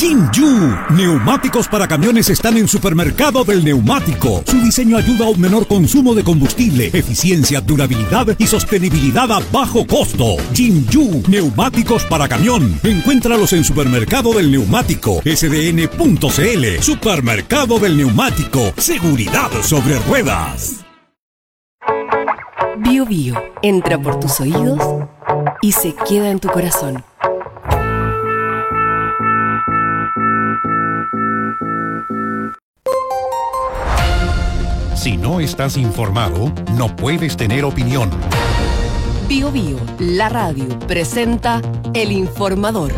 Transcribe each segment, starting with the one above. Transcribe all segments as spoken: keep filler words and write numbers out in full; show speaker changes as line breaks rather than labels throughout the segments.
Jinju, neumáticos para camiones están en Supermercado del Neumático. Su diseño ayuda a un menor consumo de combustible, eficiencia, durabilidad y sostenibilidad a bajo costo. Jinju, neumáticos para camión. Encuéntralos en Supermercado del Neumático, S D N punto C L. Supermercado del Neumático, seguridad sobre ruedas.
Bio Bio entra por tus oídos y se queda en tu corazón.
Si no estás informado, no puedes tener opinión.
Bio Bio, la radio, presenta El Informador.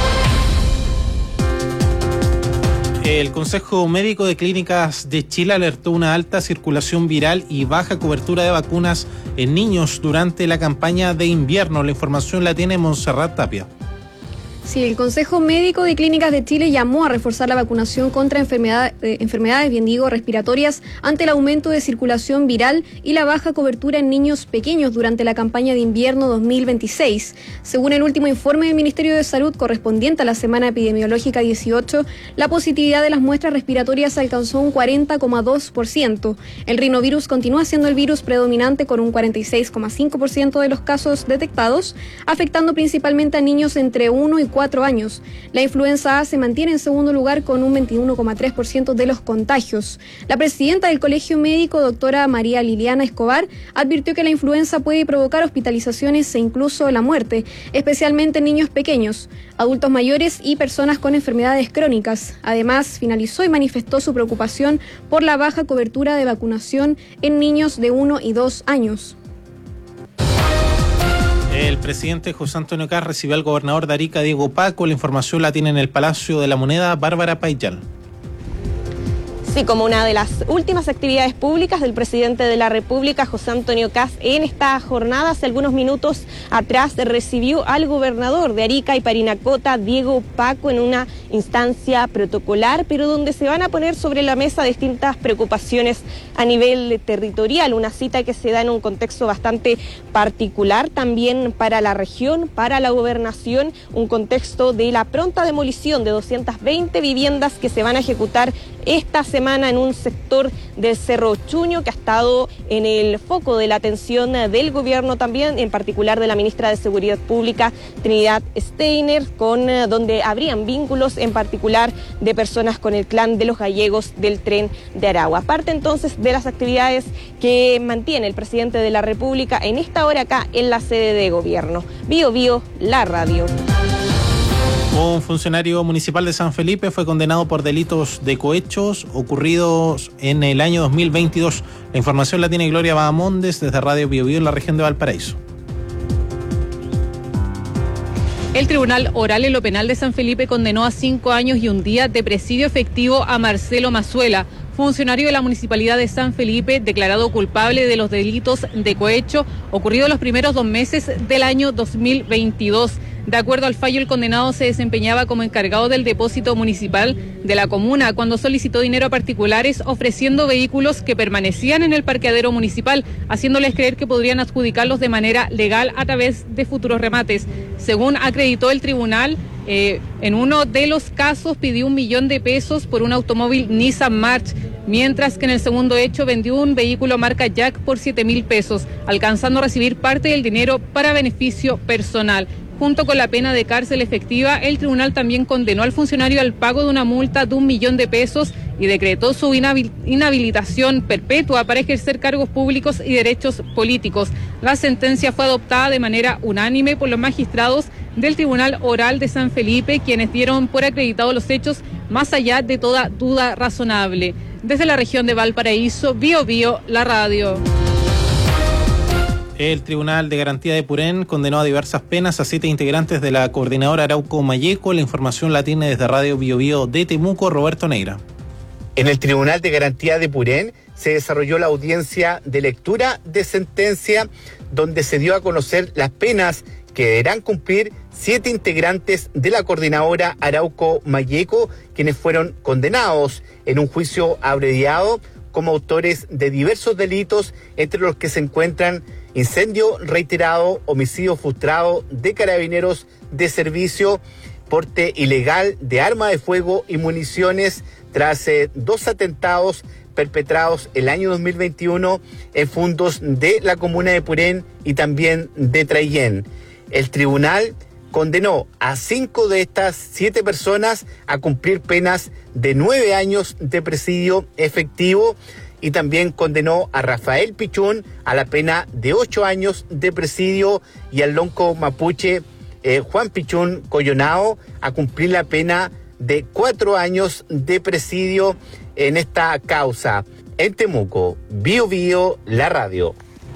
El Consejo Médico de Clínicas de Chile alertó una alta circulación viral y baja cobertura de vacunas en niños durante la campaña de invierno. La información la tiene Montserrat Tapia.
Sí, el Consejo Médico de Clínicas de Chile llamó a reforzar la vacunación contra enfermedad, eh, enfermedades, bien digo, respiratorias ante el aumento de circulación viral y la baja cobertura en niños pequeños durante la campaña de invierno dos mil veintiséis. Según el último informe del Ministerio de Salud correspondiente a la semana epidemiológica dieciocho, la positividad de las muestras respiratorias alcanzó un cuarenta coma dos por ciento. El rinovirus continúa siendo el virus predominante con un cuarenta y seis coma cinco por ciento de los casos detectados, afectando principalmente a niños entre uno y cuatro años. La influenza A se mantiene en segundo lugar con un veintiuno coma tres por ciento de los contagios. La presidenta del Colegio Médico, doctora María Liliana Escobar, advirtió que la influenza puede provocar hospitalizaciones e incluso la muerte, especialmente en niños pequeños, adultos mayores y personas con enfermedades crónicas. Además, finalizó y manifestó su preocupación por la baja cobertura de vacunación en niños de uno y dos años.
El presidente José Antonio Kast recibió al gobernador de Arica, Diego Paco. La información la tiene en el Palacio de la Moneda, Bárbara Payal.
Sí, como una de las últimas actividades públicas del presidente de la República, José Antonio Kast, en esta jornada, hace algunos minutos atrás, recibió al gobernador de Arica y Parinacota, Diego Paco, en una instancia protocolar, pero donde se van a poner sobre la mesa distintas preocupaciones a nivel territorial, una cita que se da en un contexto bastante particular también para la región, para la gobernación, un contexto de la pronta demolición de doscientas veinte viviendas que se van a ejecutar esta semana en un sector del Cerro Chuño que ha estado en el foco de la atención del gobierno también, en particular de la ministra de Seguridad Pública, Trinidad Steiner, con donde habrían vínculos en particular de personas con el clan de los gallegos del Tren de Aragua. Parte entonces de las actividades que mantiene el presidente de la República en esta hora acá en la sede de gobierno. Bio Bio, la radio.
Un funcionario municipal de San Felipe fue condenado por delitos de cohechos ocurridos en el año dos mil veintidós. La información la tiene Gloria Bahamondes desde Radio Bio Bio en la región de Valparaíso.
El Tribunal Oral en lo Penal de San Felipe condenó a cinco años y un día de presidio efectivo a Marcelo Mazuela, funcionario de la Municipalidad de San Felipe, declarado culpable de los delitos de cohecho ocurridos los primeros dos meses del año dos mil veintidós. De acuerdo al fallo, el condenado se desempeñaba como encargado del depósito municipal de la comuna cuando solicitó dinero a particulares ofreciendo vehículos que permanecían en el parqueadero municipal, haciéndoles creer que podrían adjudicarlos de manera legal a través de futuros remates. Según acreditó el tribunal, eh, en uno de los casos pidió un millón de pesos por un automóvil Nissan March, mientras que en el segundo hecho vendió un vehículo marca Jack por siete mil pesos, alcanzando a recibir parte del dinero para beneficio personal. Junto con la pena de cárcel efectiva, el tribunal también condenó al funcionario al pago de una multa de un millón de pesos y decretó su inhabil- inhabilitación perpetua para ejercer cargos públicos y derechos políticos. La sentencia fue adoptada de manera unánime por los magistrados del Tribunal Oral de San Felipe, quienes dieron por acreditados los hechos más allá de toda duda razonable. Desde la región de Valparaíso, Bio Bio, la radio.
El Tribunal de Garantía de Purén condenó a diversas penas a siete integrantes de la coordinadora Arauco Mayeco. La información la tiene desde Radio Bio Bio de Temuco, Roberto Neira.
En el Tribunal de Garantía de Purén se desarrolló la audiencia de lectura de sentencia, donde se dio a conocer las penas que deberán cumplir siete integrantes de la coordinadora Arauco Mayeco, quienes fueron condenados en un juicio abreviado como autores de diversos delitos, entre los que se encuentran incendio reiterado, homicidio frustrado de carabineros de servicio, porte ilegal de arma de fuego y municiones tras eh, dos atentados perpetrados el año dos mil veintiuno en fondos de la comuna de Purén y también de Traillén. El tribunal condenó a cinco de estas siete personas a cumplir penas de nueve años de presidio efectivo y también condenó a Rafael Pichún a la pena de ocho años de presidio y al lonco mapuche eh, Juan Pichún Coyonao a cumplir la pena de cuatro años de presidio en esta causa. En Temuco, Bio Bio, la radio.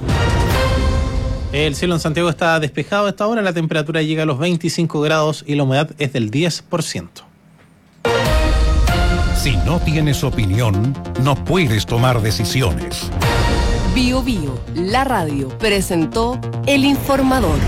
El cielo en Santiago está despejado a esta hora, la temperatura llega a los veinticinco grados y la humedad es del diez por ciento.
Si no tienes opinión, no puedes tomar decisiones.
Bio Bio, la radio, presentó El Informador.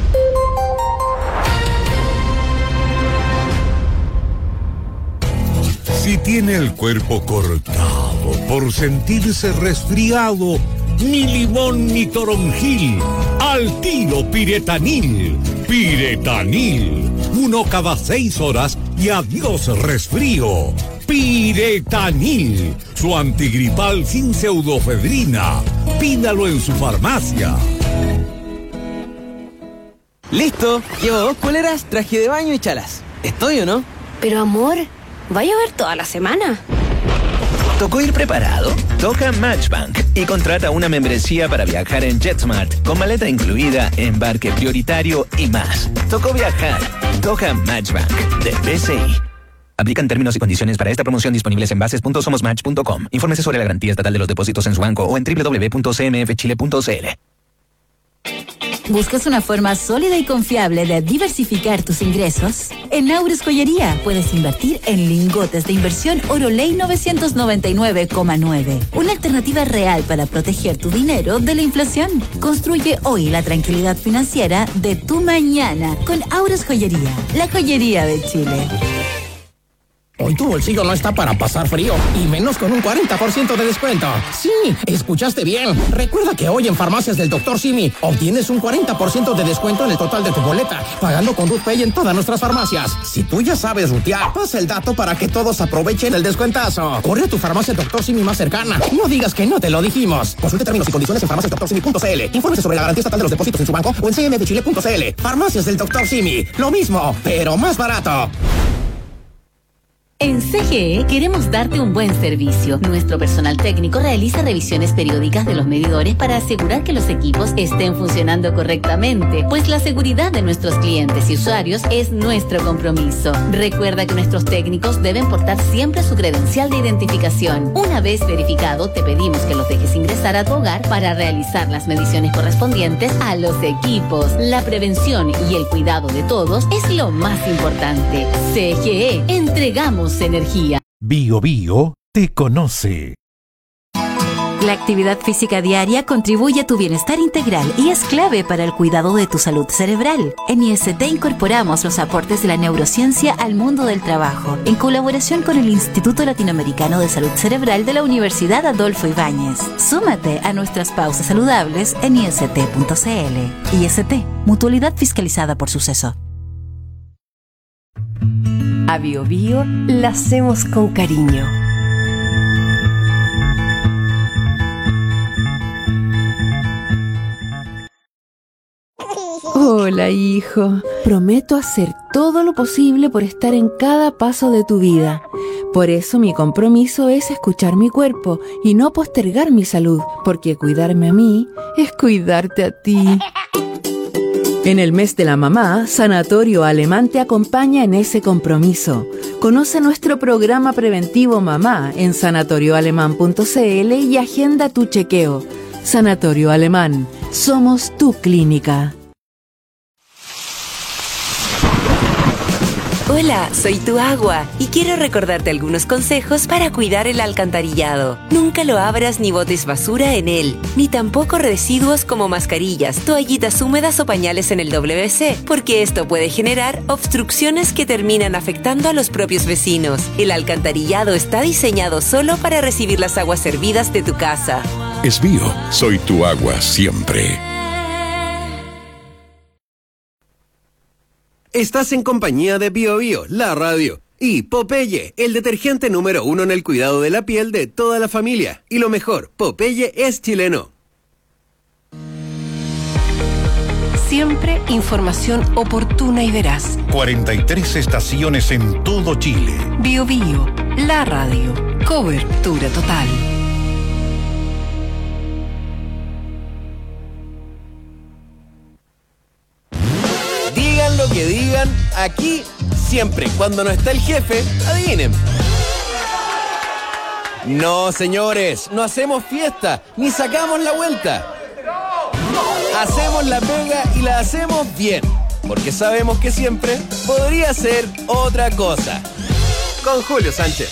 Si tiene el cuerpo cortado por sentirse resfriado, ni limón ni toronjil, al tiro Piretanil. Piretanil, uno cada seis horas y adiós resfrío. Piretanil, su antigripal sin pseudofedrina. Pídalo en su farmacia.
Listo, llevo dos poleras, traje de baño y chalas. ¿Estoy o no?
Pero amor, ¿va a llover toda la semana?
¿Tocó ir preparado? Toca Matchbank y contrata una membresía para viajar en JetSmart con maleta incluida, embarque prioritario y más. Tocó viajar. Toca Matchbank de B C I. Aplican términos y condiciones para esta promoción disponibles en bases punto somos match punto com. Infórmese sobre la garantía estatal de los depósitos en su banco o en doble u doble u doble u punto c m f chile punto c l.
¿Buscas una forma sólida y confiable de diversificar tus ingresos? En Aures Joyería puedes invertir en lingotes de inversión Oroley novecientos noventa y nueve coma nueve. Una alternativa real para proteger tu dinero de la inflación. Construye hoy la tranquilidad financiera de tu mañana con Aures Joyería, la joyería de Chile.
Hoy tu bolsillo no está para pasar frío, y menos con un cuarenta por ciento de descuento. Sí, escuchaste bien. Recuerda que hoy en Farmacias del doctor Simi obtienes un cuarenta por ciento de descuento en el total de tu boleta, pagando con RutPay en todas nuestras farmacias. Si tú ya sabes rutear, pasa el dato para que todos aprovechen el descuentazo. Corre a tu farmacia doctor Simi más cercana. No digas que no te lo dijimos. Consulte términos y condiciones en farmacias doctor simi punto c l. Infórmese sobre la garantía estatal de los depósitos en su banco o en c m f chile punto c l. Farmacias del doctor Simi. Lo mismo, pero más barato.
En C G E queremos darte un buen servicio. Nuestro personal técnico realiza revisiones periódicas de los medidores para asegurar que los equipos estén funcionando correctamente, pues la seguridad de nuestros clientes y usuarios es nuestro compromiso. Recuerda que nuestros técnicos deben portar siempre su credencial de identificación. Una vez verificado, te pedimos que los dejes ingresar a tu hogar para realizar las mediciones correspondientes a los equipos. La prevención y el cuidado de todos es lo más importante. C G E, entregamos energía.
Bio Bio te conoce.
La actividad física diaria contribuye a tu bienestar integral y es clave para el cuidado de tu salud cerebral. En I S T incorporamos los aportes de la neurociencia al mundo del trabajo, en colaboración con el Instituto Latinoamericano de Salud Cerebral de la Universidad Adolfo Ibáñez. Súmate a nuestras pausas saludables en i s t punto c l. I S T, mutualidad fiscalizada por Suceso.
A Bio Bio la hacemos con cariño.
Hola, hijo. Prometo hacer todo lo posible por estar en cada paso de tu vida. Por eso mi compromiso es escuchar mi cuerpo y no postergar mi salud, porque cuidarme a mí es cuidarte a ti. En el mes de la mamá, Sanatorio Alemán te acompaña en ese compromiso. Conoce nuestro programa preventivo Mamá en sanatorio alemán punto c l y agenda tu chequeo. Sanatorio Alemán, somos tu clínica.
Hola, soy tu agua y quiero recordarte algunos consejos para cuidar el alcantarillado. Nunca lo abras ni botes basura en él, ni tampoco residuos como mascarillas, toallitas húmedas o pañales en el W C, porque esto puede generar obstrucciones que terminan afectando a los propios vecinos. El alcantarillado está diseñado solo para recibir las aguas servidas de tu casa.
Es mío, soy tu agua siempre.
Estás en compañía de Bio Bio, la radio. Y Popeye, el detergente número uno en el cuidado de la piel de toda la familia. Y lo mejor, Popeye es chileno.
Siempre información oportuna y veraz.
cuarenta y tres estaciones en todo Chile.
Bio Bio, la radio. Cobertura total.
Digan lo que digan, aquí siempre, cuando no está el jefe, adivinen. No, señores, no hacemos fiesta, ni sacamos la vuelta. Hacemos la pega y la hacemos bien, porque sabemos que siempre podría ser otra cosa. Con Julio Sánchez.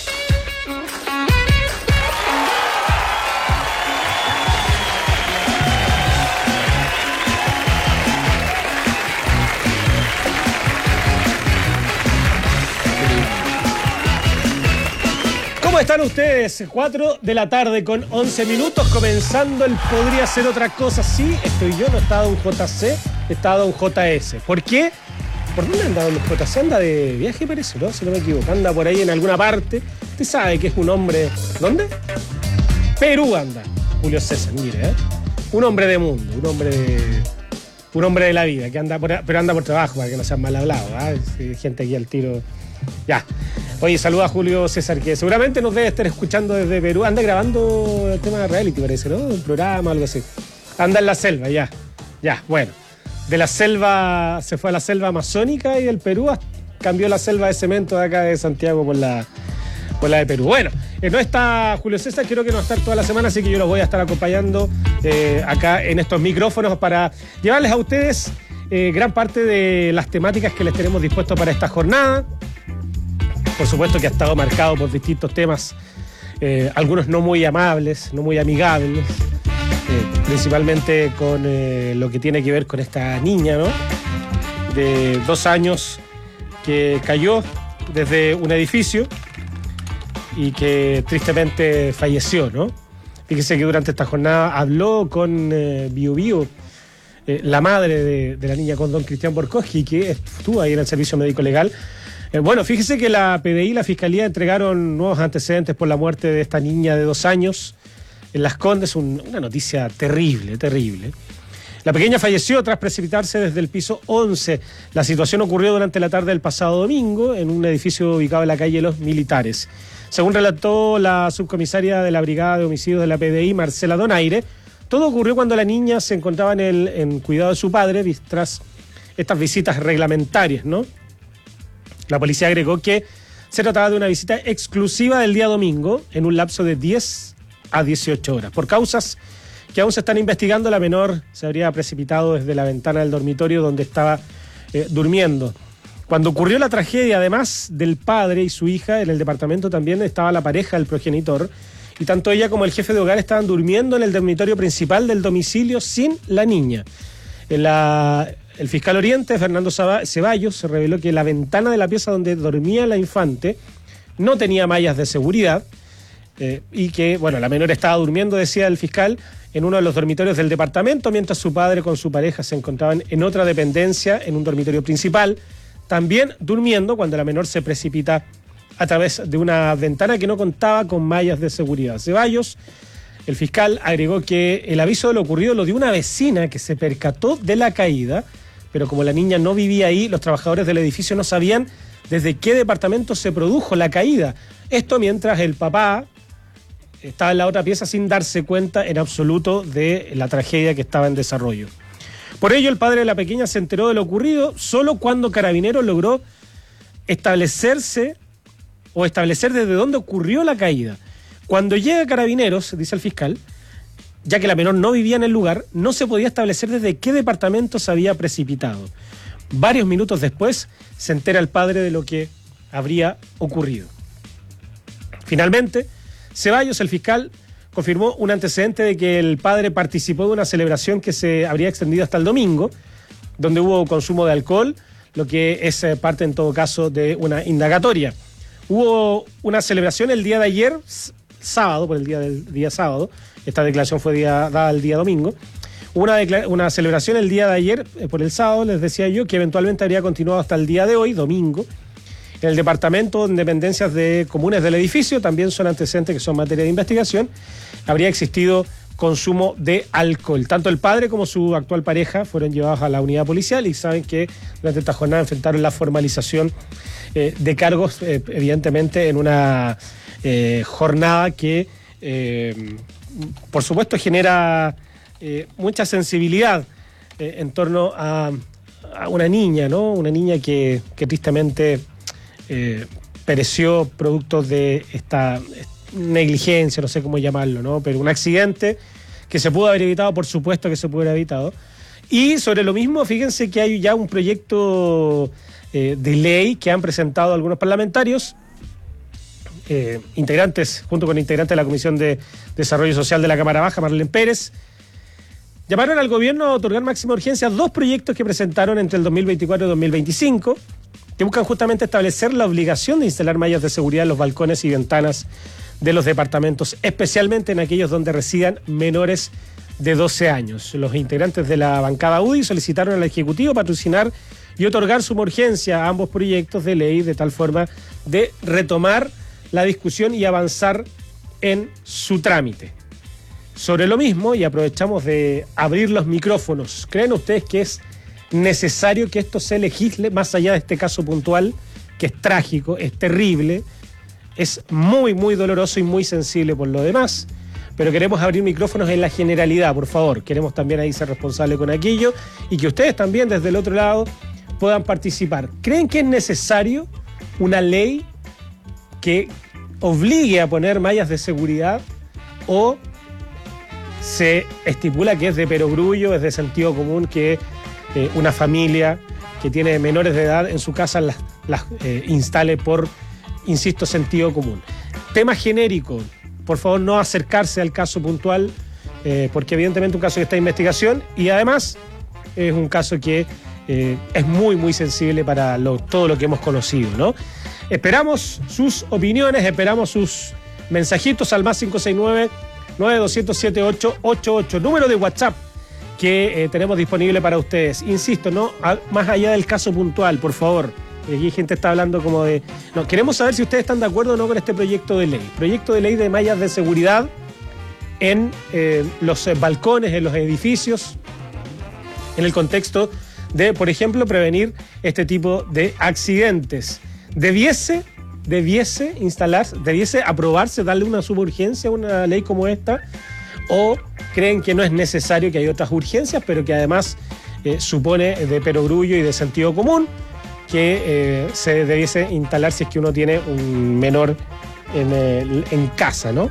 ¿Cómo están ustedes? cuatro de la tarde con once minutos, comenzando el Podría Ser Otra Cosa. Sí, estoy yo, no está Don J C, está Don J S. ¿Por qué? ¿Por dónde anda Don J C? Anda de viaje, parece, ¿no? Si no me equivoco, anda por ahí en alguna parte. Usted sabe que es un hombre... ¿Dónde? Perú anda, Julio César, mire, ¿eh? Un hombre de mundo, un hombre de... Un hombre de la vida, que anda por, pero anda por trabajo, para que no sean mal hablados, ¿eh? Gente aquí al tiro... Ya. Oye, saluda a Julio César, que seguramente nos debe estar escuchando desde Perú. Anda grabando el tema de reality, parece, ¿no? Un programa, algo así. Anda en la selva, ya. Ya, bueno. De la selva, se fue a la selva amazónica y del Perú cambió la selva de cemento de acá de Santiago por la, por la de Perú. Bueno, eh, no está Julio César, creo que no va a estar toda la semana, así que yo los voy a estar acompañando eh, acá en estos micrófonos para llevarles a ustedes eh, gran parte de las temáticas que les tenemos dispuestos para esta jornada. Por supuesto que ha estado marcado por distintos temas, eh, algunos no muy amables, no muy amigables, eh, principalmente con eh, lo que tiene que ver con esta niña, ¿no? De dos años que cayó desde un edificio y que tristemente falleció, ¿no? Fíjese que durante esta jornada habló con eh, Bio Bio, eh, la madre de, de la niña, con don Cristian Borkowski, que estuvo ahí en el servicio médico legal. Eh, bueno, fíjese que la P D I y la Fiscalía entregaron nuevos antecedentes por la muerte de esta niña de dos años en Las Condes, un, una noticia terrible, terrible. La pequeña falleció tras precipitarse desde el piso once. La situación ocurrió durante la tarde del pasado domingo en un edificio ubicado en la calle Los Militares. Según relató la subcomisaria de la Brigada de Homicidios de la P D I, Marcela Donaire, todo ocurrió cuando la niña se encontraba en, el, en cuidado de su padre tras estas visitas reglamentarias, ¿no? La policía agregó que se trataba de una visita exclusiva del día domingo en un lapso de diez a dieciocho horas. Por causas que aún se están investigando, la menor se habría precipitado desde la ventana del dormitorio donde estaba eh, durmiendo. Cuando ocurrió la tragedia, además del padre y su hija, en el departamento también estaba la pareja del progenitor, y tanto ella como el jefe de hogar estaban durmiendo en el dormitorio principal del domicilio sin la niña. En la... El fiscal Oriente, Fernando Ceballos, se reveló que la ventana de la pieza donde dormía la infante no tenía mallas de seguridad eh, y que, bueno, la menor estaba durmiendo, decía el fiscal, en uno de los dormitorios del departamento, mientras su padre con su pareja se encontraban en otra dependencia, en un dormitorio principal, también durmiendo cuando la menor se precipita a través de una ventana que no contaba con mallas de seguridad. Ceballos, el fiscal, agregó que el aviso de lo ocurrido lo dio una vecina que se percató de la caída, pero como la niña no vivía ahí, los trabajadores del edificio no sabían desde qué departamento se produjo la caída. Esto mientras el papá estaba en la otra pieza sin darse cuenta en absoluto de la tragedia que estaba en desarrollo. Por ello, el padre de la pequeña se enteró de lo ocurrido solo cuando Carabineros logró establecerse o establecer desde dónde ocurrió la caída. Cuando llega Carabineros, dice el fiscal, ya que la menor no vivía en el lugar, no se podía establecer desde qué departamento se había precipitado. Varios minutos después se entera el padre de lo que habría ocurrido. Finalmente, Ceballos, el fiscal, confirmó un antecedente de que el padre participó de una celebración que se habría extendido hasta el domingo, donde hubo consumo de alcohol, lo que es parte en todo caso de una indagatoria. Hubo una celebración el día de ayer, sábado, por el día del día sábado, esta declaración fue día, dada el día domingo. una, una celebración el día de ayer, eh, por el sábado, les decía yo, que eventualmente habría continuado hasta el día de hoy, domingo. En el Departamento de Dependencias de Comunes del edificio, también son antecedentes que son materia de investigación, habría existido consumo de alcohol. Tanto el padre como su actual pareja fueron llevados a la unidad policial y saben que durante esta jornada enfrentaron la formalización eh, de cargos, eh, evidentemente en una eh, jornada que, eh, por supuesto, genera eh, mucha sensibilidad eh, en torno a, a una niña, ¿no? Una niña que, que tristemente eh, pereció producto de esta negligencia, no sé cómo llamarlo, ¿no? Pero un accidente que se pudo haber evitado, por supuesto que se pudo haber evitado. Y sobre lo mismo, fíjense que hay ya un proyecto eh, de ley que han presentado algunos parlamentarios, eh, integrantes, junto con integrantes de la Comisión de Desarrollo Social de la Cámara Baja, Marlene Pérez. Llamaron al gobierno a otorgar máxima urgencia dos proyectos que presentaron entre el dos mil veinticuatro y dos mil veinticinco, que buscan justamente establecer la obligación de instalar mallas de seguridad en los balcones y ventanas de los departamentos, especialmente en aquellos donde residan menores de doce años. Los integrantes de la bancada U D I solicitaron al Ejecutivo patrocinar y otorgar suma urgencia a ambos proyectos de ley de tal forma de retomar la discusión y avanzar en su trámite. Sobre lo mismo, y aprovechamos de abrir los micrófonos, ¿creen ustedes que es necesario que esto se legisle más allá de este caso puntual, que es trágico, es terrible, es muy, muy doloroso y muy sensible por lo demás? Pero queremos abrir micrófonos en la generalidad, por favor. Queremos también ahí ser responsables con aquello y que ustedes también desde el otro lado puedan participar. ¿Creen que es necesario una ley que obligue a poner mallas de seguridad o se estipula que es de perogrullo, es de sentido común que eh, una familia que tiene menores de edad en su casa las, las eh, instale por, insisto, sentido común? Tema genérico, por favor no acercarse al caso puntual, eh, porque evidentemente un caso que está en investigación y además es un caso que eh, es muy, muy sensible para lo, todo lo que hemos conocido, ¿no? Esperamos sus opiniones, esperamos sus mensajitos al más cinco seis nueve, nueve dos cero siete, ocho ocho ocho, número de WhatsApp que eh, tenemos disponible para ustedes. Insisto, no a, más allá del caso puntual, por favor. Aquí gente está hablando como de... No, queremos saber si ustedes están de acuerdo o no con este proyecto de ley. Proyecto de ley de mallas de seguridad en eh, los eh, balcones, en los edificios, en el contexto de, por ejemplo, prevenir este tipo de accidentes. Debiese, debiese instalarse, debiese aprobarse, darle una suburgencia a una ley como esta, o creen que no es necesario, que hay otras urgencias, pero que además eh, supone de perogrullo y de sentido común que eh, se debiese instalar si es que uno tiene un menor en, el, en casa, ¿no?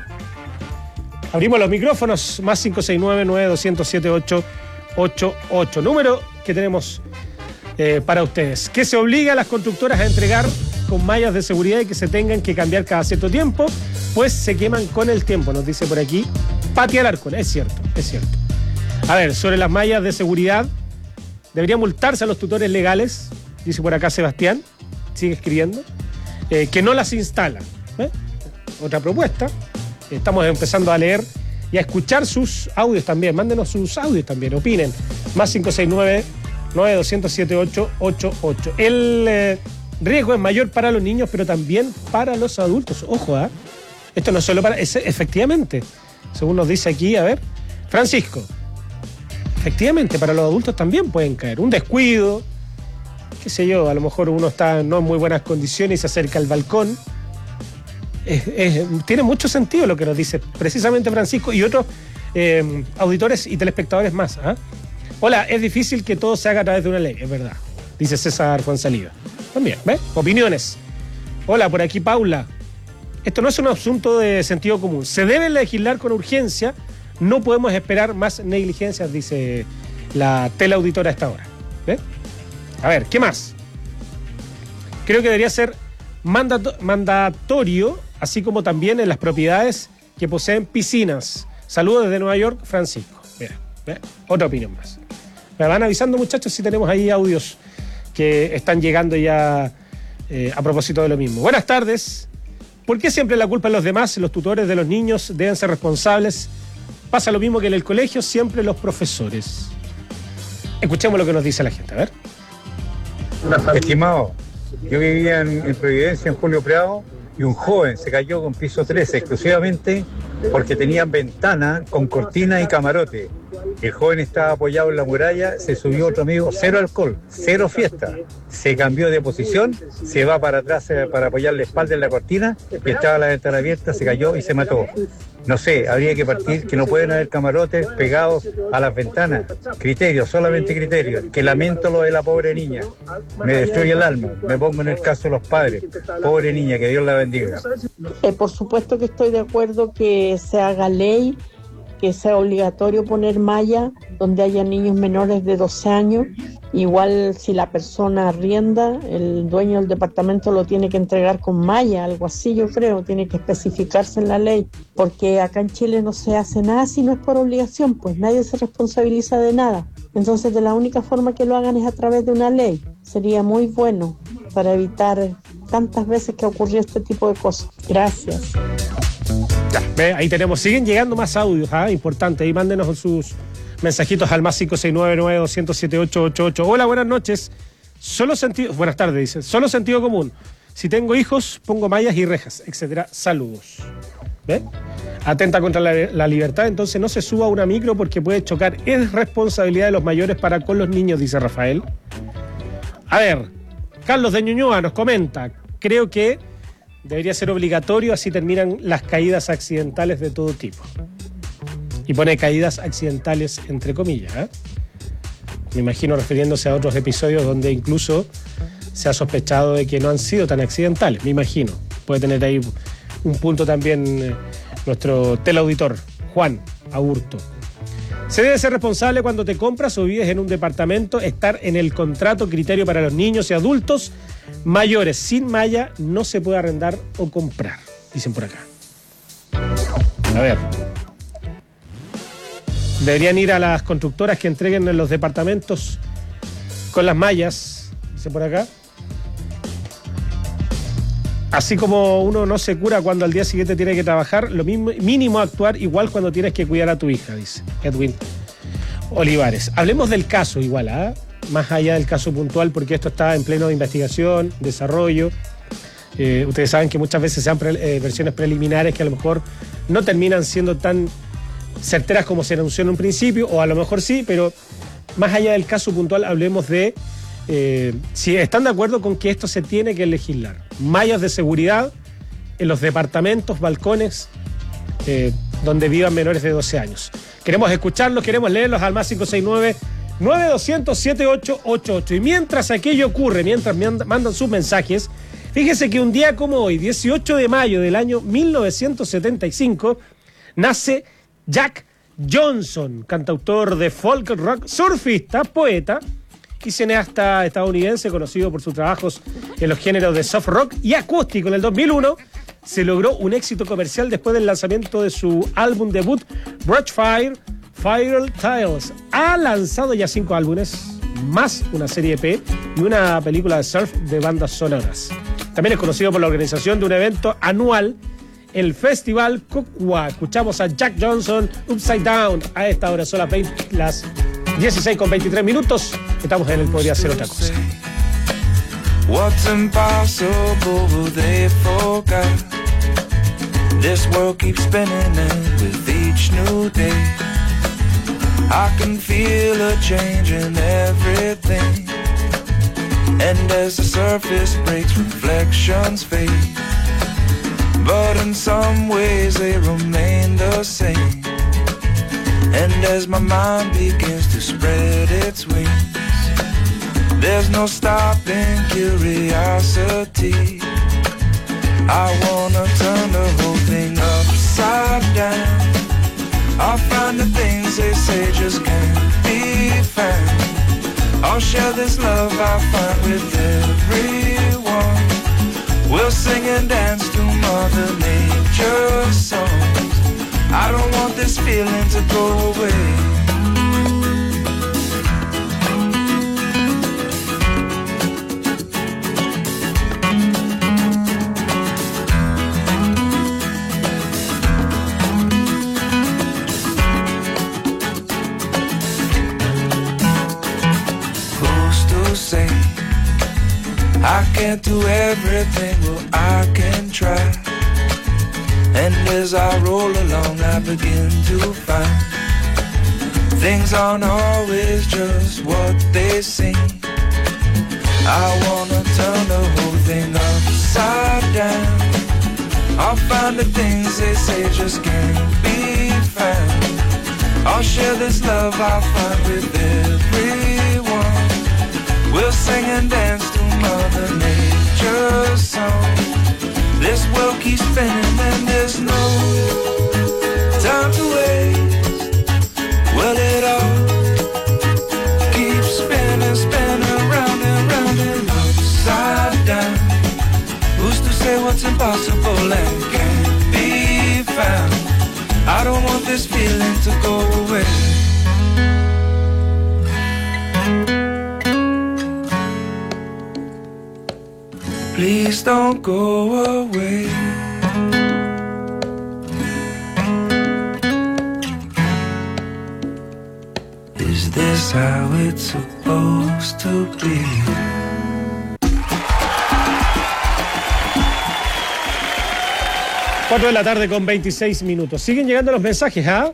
Abrimos los micrófonos, más cinco seis nueve, nueve dos cero siete, ocho ocho ocho, número que tenemos eh, para ustedes. Que se obliga a las constructoras a entregar con mallas de seguridad y que se tengan que cambiar cada cierto tiempo, pues se queman con el tiempo, nos dice por aquí Pati Alarcón. Es cierto, es cierto. A ver, sobre las mallas de seguridad, debería multarse a los tutores legales, dice por acá Sebastián, sigue escribiendo, eh, que no las instalan. ¿eh? Otra propuesta. Estamos empezando a leer y a escuchar sus audios también. Mándenos sus audios también, opinen. Más cinco seis nueve, nueve dos cero siete, ocho ocho ocho. El eh, riesgo es mayor para los niños, pero también para los adultos. Ojo, ¿eh? Esto no es solo para... Es, efectivamente, según nos dice aquí, a ver, Francisco, efectivamente, para los adultos también pueden caer. Un descuido, qué sé yo, a lo mejor uno está no en muy buenas condiciones y se acerca al balcón. Es, es, tiene mucho sentido lo que nos dice precisamente Francisco y otros eh, auditores y telespectadores más. ¿eh? Hola, es difícil que todo se haga a través de una ley, es verdad, dice César Fuenzalida. También, ¿ves? Opiniones. Hola, por aquí Paula. Esto no es un asunto de sentido común. Se debe legislar con urgencia. No podemos esperar más negligencias, dice la teleauditora a esta hora. ¿Ves? A ver, ¿qué más? Creo que debería ser mandato- mandatorio, así como también en las propiedades que poseen piscinas. Saludos desde Nueva York, Francisco. Mira, ¿ves? Otra opinión más. Me van avisando, muchachos, si tenemos ahí audios que están llegando ya eh, a propósito de lo mismo. Buenas tardes. ¿Por qué siempre la culpa es los demás? Los tutores de los niños deben ser responsables Pasa lo mismo que en el colegio, siempre los profesores. Escuchemos lo que nos dice la gente, a ver.
Estimado, yo vivía en, en Providencia, en Julio Prado, y un joven se cayó con piso trece exclusivamente porque tenían ventana con cortina y camarote. El joven estaba apoyado en la muralla, se subió otro amigo, cero alcohol, cero fiesta. Se cambió de posición, se va para atrás eh, para apoyar la espalda en la cortina, y estaba la ventana abierta, se cayó y se mató. No sé, habría que partir que no pueden haber camarotes pegados a las ventanas. Criterios, solamente criterios. Que lamento lo de la pobre niña. Me destruye el alma. Me pongo en el caso de los padres. Pobre niña, que Dios la bendiga.
Eh, por supuesto que estoy de acuerdo que se haga ley, que sea obligatorio poner malla donde haya niños menores de doce años. Igual si la persona arrienda, el dueño del departamento lo tiene que entregar con malla, algo así yo creo, tiene que especificarse en la ley, porque acá en Chile no se hace nada si no es por obligación, pues nadie se responsabiliza de nada. Entonces de la única forma que lo hagan es a través de una ley. Sería muy bueno para evitar tantas veces que ocurrió este tipo de cosas. Gracias.
Ya, ve, ahí tenemos, siguen llegando más audios, ¿ah? Importante, ahí mándenos sus mensajitos al más cinco seis nueve nueve dos cero siete ocho ocho ocho. Hola, buenas noches. Solo sentido, buenas tardes, dice. Solo sentido común. Si tengo hijos, pongo mallas y rejas, etcétera. Saludos. ¿Ve? Atenta contra la, la libertad, entonces no se suba a una micro porque puede chocar. Es responsabilidad de los mayores para con los niños, dice Rafael. A ver, Carlos de Ñuñoa nos comenta, creo que debería ser obligatorio, así terminan las caídas accidentales de todo tipo. Y pone caídas accidentales entre comillas, ¿eh? Me imagino refiriéndose a otros episodios donde incluso se ha sospechado de que no han sido tan accidentales, me imagino. Puede tener ahí un punto también eh, nuestro teleauditor, Juan Aburto. Se debe ser responsable cuando te compras o vives en un departamento, estar en el contrato criterio para los niños y adultos mayores sin malla no se puede arrendar o comprar, dicen por acá. A ver. Deberían ir a las constructoras que entreguen en los departamentos con las mallas, dice por acá. Así como uno no se cura cuando al día siguiente tiene que trabajar, lo mismo, mínimo actuar igual cuando tienes que cuidar a tu hija, dice Edwin Olivares. Hablemos del caso igual, ¿eh? Más allá del caso puntual, porque esto está en pleno de investigación, desarrollo. Eh, ustedes saben que muchas veces se dan pre- eh, versiones preliminares que a lo mejor no terminan siendo tan certeras como se anunció en un principio, o a lo mejor sí, pero más allá del caso puntual, hablemos de eh, si están de acuerdo con que esto se tiene que legislar. Mallas de seguridad en los departamentos, balcones, eh, donde vivan menores de doce años. Queremos escucharlos, queremos leerlos al más cinco seis nueve nueve dos cero cero siete ocho ocho ocho. Y mientras aquello ocurre, mientras mandan sus mensajes, fíjese que un día como hoy, dieciocho de mayo del año mil novecientos setenta y cinco, nace Jack Johnson, cantautor de folk rock, surfista, poeta y cineasta estadounidense conocido por sus trabajos en los géneros de soft rock y acústico. En el dos mil uno se logró un éxito comercial después del lanzamiento de su álbum debut Brushfire Fairy Tales. Ha lanzado ya cinco álbumes, más una serie E P y una película de surf de bandas sonoras. También es conocido por la organización de un evento anual, el Festival Kokwa. Escuchamos a Jack Johnson, Upside Down. A esta hora son las, veinte, las dieciséis con veintitrés minutos. Estamos en el Podría Ser Otra Cosa.
What's impossible will they forget? This world keeps spinning with each new day. I can feel a change in everything. And as the surface breaks, reflections fade. But in some ways they remain the same. And as my mind begins to spread its wings, there's no stopping curiosity. I wanna turn the whole thing upside down. I'll find the things they say just can't be found. I'll share this love I find with everyone. We'll sing and dance to Mother Nature's songs. I don't want this feeling to go away. can't do everything, well I can try. And as I roll along I begin to find things aren't always just what they seem. I wanna turn the whole thing upside down. I'll find the things they say just can't be found. I'll share this love I find with everyone. We'll sing and dance to Mother Nature's song. This world keeps spinning and there's no time to waste. Well, it all keeps spinning, spinning round and round and upside down. Who's to say what's impossible and can't be found? I don't want this feeling to go away. Please don't go away. Is this how it's supposed to be?
cuatro de la tarde con veintiséis minutos. Siguen llegando los mensajes, ¿ah?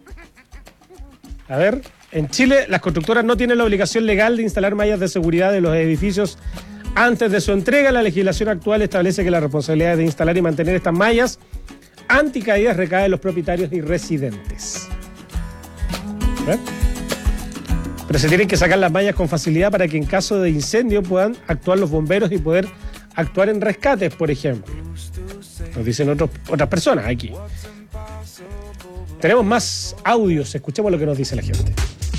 A ver, en Chile las constructoras no tienen la obligación legal de instalar mallas de seguridad en los edificios antes de su entrega. La legislación actual establece que la responsabilidad de instalar y mantener estas mallas anticaídas recae en los propietarios y residentes. ¿Eh? Pero se tienen que sacar las mallas con facilidad para que en caso de incendio puedan actuar los bomberos y poder actuar en rescates, por ejemplo. Nos dicen otros, otras personas aquí. Tenemos más audios, escuchemos lo que nos dice la gente.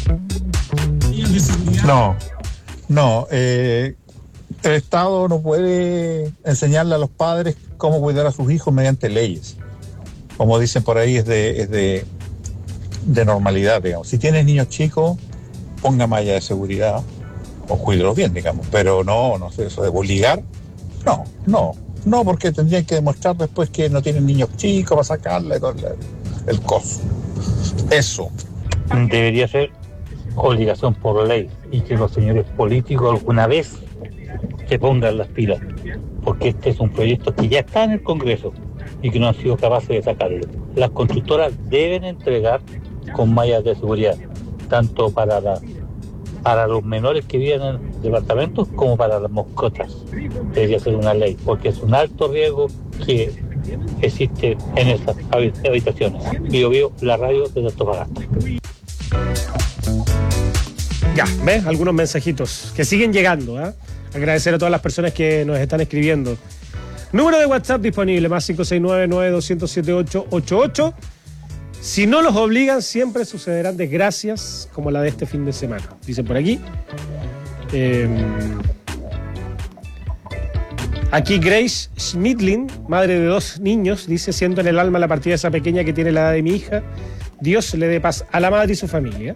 No, no, eh, el Estado no puede enseñarle a los padres cómo cuidar a sus hijos mediante leyes. Como dicen por ahí, es de, es de, de normalidad, digamos. Si tienes niños chicos, ponga malla de seguridad o cuídelos bien, digamos. Pero no, no sé, eso de obligar, no, no. No, porque tendrían que demostrar después que no tienen niños chicos para sacarle todo el, el coso. Eso.
Debería ser obligación por ley y que los señores políticos alguna vez se pongan las pilas, porque este es un proyecto que ya está en el Congreso y que no han sido capaces de sacarlo. Las constructoras deben entregar con mallas de seguridad, tanto para la, para los menores que viven en departamentos como para las mascotas. Debería ser una ley, porque es un alto riesgo que existe en esas habitaciones. Bio Bio, la radio de Antofagasta.
Ya, ¿ves? Algunos mensajitos que siguen llegando, ¿eh? Agradecer a todas las personas que nos están escribiendo. Número de WhatsApp disponible, más cinco seis nueve, nueve dos cero siete, ocho ocho ocho. Si no los obligan, siempre sucederán desgracias como la de este fin de semana. Dicen por aquí. Eh, aquí Grace Schmidlin, madre de dos niños, dice: siento en el alma la partida de esa pequeña que tiene la edad de mi hija. Dios le dé paz a la madre y su familia.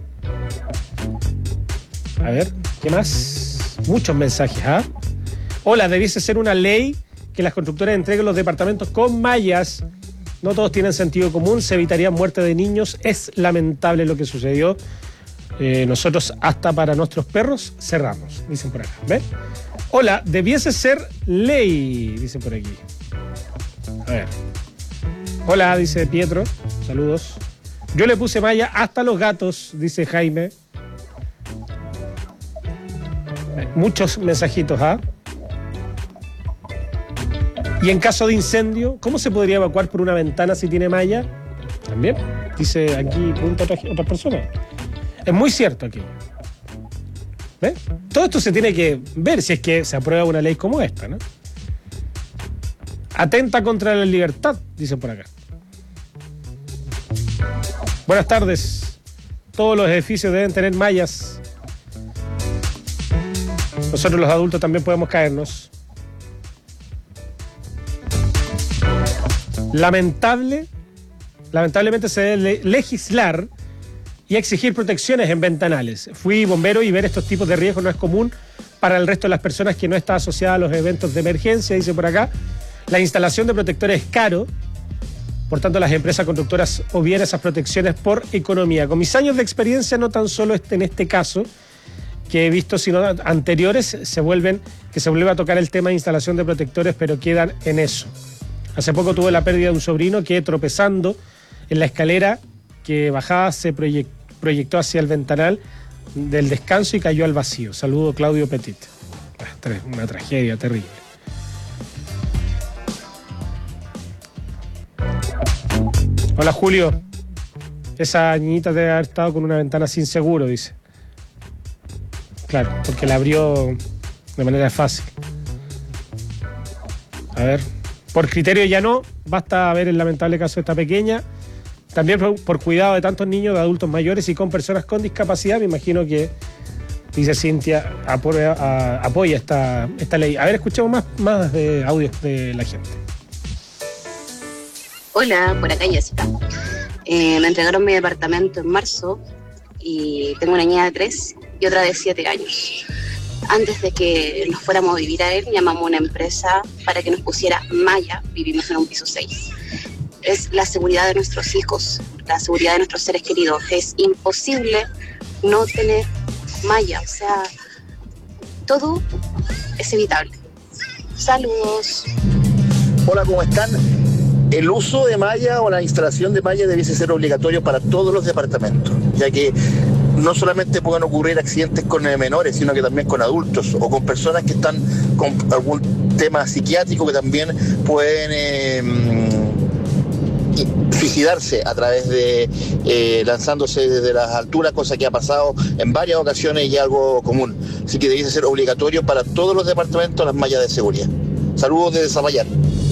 A ver, ¿qué más? Muchos mensajes, ¿ah? Hola, debiese ser una ley que las constructoras entreguen los departamentos con mallas. No todos tienen sentido común, se evitaría muerte de niños. Es lamentable lo que sucedió. Eh, nosotros hasta para nuestros perros cerramos, dicen por acá. ¿Ves? Hola, debiese ser ley, dicen por aquí. A ver. Hola, dice Pietro. Saludos. Yo le puse malla hasta los gatos, dice Jaime. Muchos mensajitos, ¿ah? Y en caso de incendio, ¿cómo se podría evacuar por una ventana si tiene malla? También, dice aquí, pregunta otra, otra persona. Es muy cierto aquí. ¿Ves? Todo esto se tiene que ver si es que se aprueba una ley como esta, ¿no? Atenta contra la libertad, dicen por acá. Buenas tardes. Todos los edificios deben tener mallas. Nosotros los adultos también podemos caernos. Lamentable, lamentablemente se debe legislar y exigir protecciones en ventanales. Fui bombero y ver estos tipos de riesgos no es común para el resto de las personas que no está asociada a los eventos de emergencia, dice por acá. La instalación de protectores es caro, por tanto las empresas constructoras obvian esas protecciones por economía. Con mis años de experiencia, no tan solo en este caso, que he visto, sino anteriores, se vuelven, que se vuelve a tocar el tema de instalación de protectores, pero quedan en eso. Hace poco tuve la pérdida de un sobrino que tropezando en la escalera que bajaba se proyect, proyectó hacia el ventanal del descanso y cayó al vacío. Saludo, Claudio Petit. Una tragedia terrible. Hola, Julio. Esa niñita debe haber estado con una ventana sin seguro, dice. Claro, porque la abrió de manera fácil. A ver, por criterio ya no, basta ver el lamentable caso de esta pequeña. También por, por cuidado de tantos niños, de adultos mayores y con personas con discapacidad, me imagino que, dice Cintia, apoya, a, apoya esta, esta ley. A ver, escuchemos más, más de audios de la gente.
Hola, por acá Jessica. Eh, me entregaron mi departamento en marzo y tengo una niña de tres y otra de siete años. Antes de que nos fuéramos a vivir a él, llamamos a una empresa para que nos pusiera malla. Vivimos en un piso seis. Es la seguridad de nuestros hijos, la seguridad de nuestros seres queridos. Es imposible no tener malla, o sea, todo es evitable. Saludos.
Hola, ¿cómo están? El uso de malla o la instalación de malla debiese ser obligatorio para todos los departamentos, ya que no solamente pueden ocurrir accidentes con menores, sino que también con adultos o con personas que están con algún tema psiquiátrico que también pueden eh, suicidarse a través de eh, lanzándose desde las alturas, cosa que ha pasado en varias ocasiones y algo común. Así que debiese ser obligatorio para todos los departamentos las mallas de seguridad. Saludos desde Zapallar.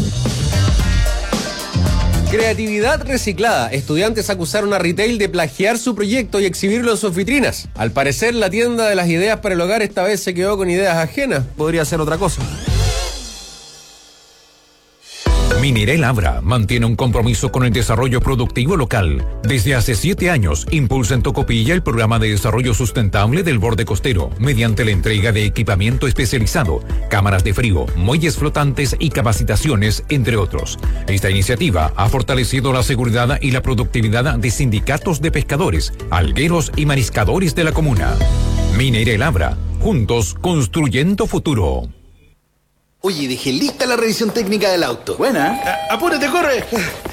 Creatividad reciclada. Estudiantes acusaron a Retail de plagiar su proyecto y exhibirlo en sus vitrinas. Al parecer, la tienda de las ideas para el hogar esta vez se quedó con ideas ajenas. Podría ser otra cosa.
Minerel Abra mantiene un compromiso con el desarrollo productivo local. Desde hace siete años, impulsa en Tocopilla el programa de desarrollo sustentable del borde costero, mediante la entrega de equipamiento especializado, cámaras de frío, muelles flotantes y capacitaciones, entre otros. Esta iniciativa ha fortalecido la seguridad y la productividad de sindicatos de pescadores, algueros y mariscadores de la comuna. Minerel Abra, juntos construyendo futuro.
Oye, dejé lista la revisión técnica del auto. Buena. A- apúrate, corre.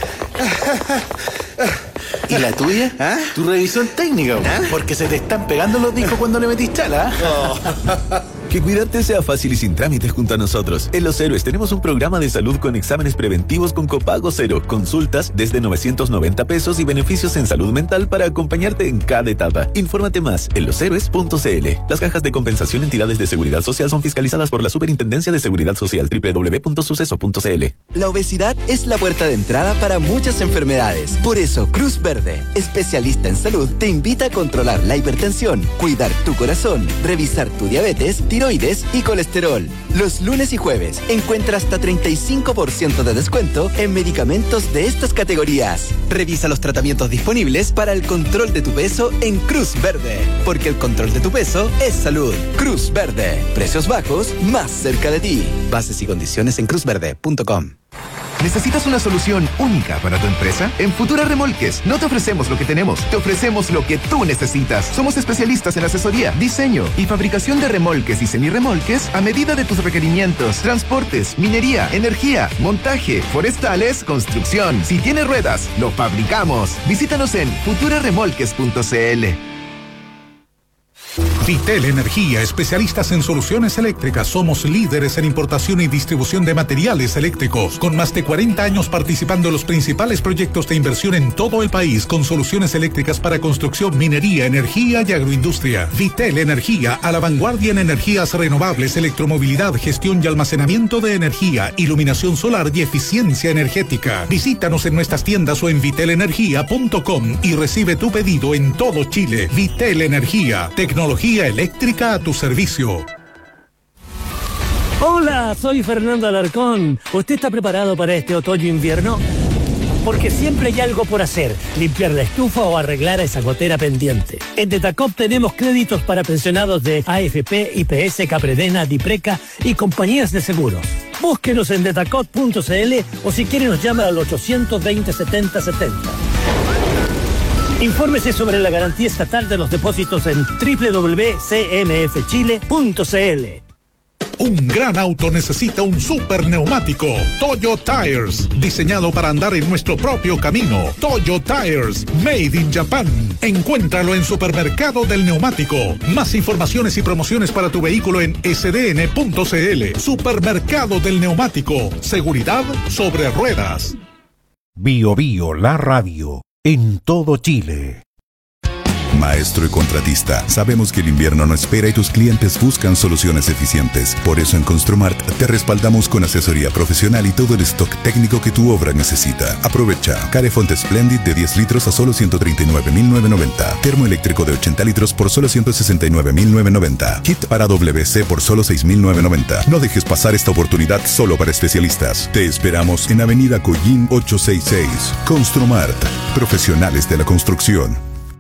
¿Y la tuya? ¿Ah? Tu revisión técnica, ¿Ah? Porque se te están pegando los discos cuando le metís chala. Oh.
Que cuidarte sea fácil y sin trámites junto a nosotros. En Los Héroes tenemos un programa de salud con exámenes preventivos con copago cero, consultas desde novecientos noventa pesos y beneficios en salud mental para acompañarte en cada etapa. Infórmate más en los héroes punto c l. Las cajas de compensación entidades de seguridad social son fiscalizadas por la Superintendencia de Seguridad Social. doble u doble u doble u punto suceso punto c l.
La obesidad es la puerta de entrada para muchas enfermedades. Por eso, Cruz Verde, especialista en salud, te invita a controlar la hipertensión, cuidar tu corazón, revisar tu diabetes, tiroides y colesterol. Los lunes y jueves encuentra hasta treinta y cinco por ciento de descuento en medicamentos de estas categorías. Revisa los tratamientos disponibles para el control de tu peso en Cruz Verde, porque el control de tu peso es salud. Cruz Verde, precios bajos más cerca de ti. Bases y condiciones en cruz verde punto com.
¿Necesitas una solución única para tu empresa? En Futura Remolques no te ofrecemos lo que tenemos, te ofrecemos lo que tú necesitas. Somos especialistas en asesoría, diseño y fabricación de remolques y semirremolques a medida de tus requerimientos, transportes, minería, energía, montaje, forestales, construcción. Si tienes ruedas, lo fabricamos. Visítanos en futura remolques punto c l.
Vitel Energía, especialistas en soluciones eléctricas. Somos líderes en importación y distribución de materiales eléctricos, con más de cuarenta años participando en los principales proyectos de inversión en todo el país, con soluciones eléctricas para construcción, minería, energía y agroindustria. Vitel Energía, a la vanguardia en energías renovables, electromovilidad, gestión y almacenamiento de energía, iluminación solar y eficiencia energética. Visítanos en nuestras tiendas o en vitel energía punto com y recibe tu pedido en todo Chile. Vitel Energía, tecnología eléctrica a tu servicio.
Hola, soy Fernando Alarcón. ¿Usted está preparado para este otoño-invierno? Porque siempre hay algo por hacer, limpiar la estufa o arreglar esa gotera pendiente. En Detacop tenemos créditos para pensionados de A F P, I P S, Capredena, Dipreca y compañías de seguros. Búsquenos en detacop punto c l o si quiere nos llama al ochocientos veinte setenta setenta. Infórmese sobre la garantía estatal de los depósitos en doble u doble u doble u punto c m f chile punto c l.
Un gran auto necesita un super neumático. Toyo Tires, diseñado para andar en nuestro propio camino. Toyo Tires, made in Japan. Encuéntralo en Supermercado del Neumático. Más informaciones y promociones para tu vehículo en s d n punto c l. Supermercado del Neumático. Seguridad sobre ruedas.
Bio Bio, la radio, en todo Chile.
Maestro y contratista, sabemos que el invierno no espera y tus clientes buscan soluciones eficientes. Por eso en Construmart te respaldamos con asesoría profesional y todo el stock técnico que tu obra necesita. Aprovecha Carefont Splendid de diez litros a solo ciento treinta y nueve mil novecientos noventa. Termoeléctrico de ochenta litros por solo ciento sesenta y nueve mil novecientos noventa. Kit para W C por solo seis mil novecientos noventa. No dejes pasar esta oportunidad solo para especialistas. Te esperamos en Avenida Collín ochocientos sesenta y seis. Construmart, profesionales de la construcción.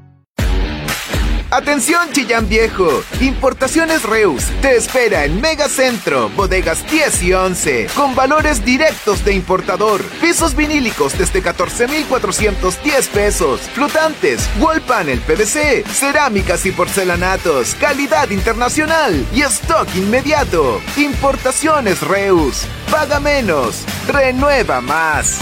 Atención Chillán Viejo, Importaciones Reus te espera en Megacentro, bodegas diez y once, con valores directos de importador, pisos vinílicos desde catorce mil cuatrocientos diez pesos, flotantes, wall panel P V C, cerámicas y porcelanatos, calidad internacional y stock inmediato. Importaciones Reus, paga menos, renueva más.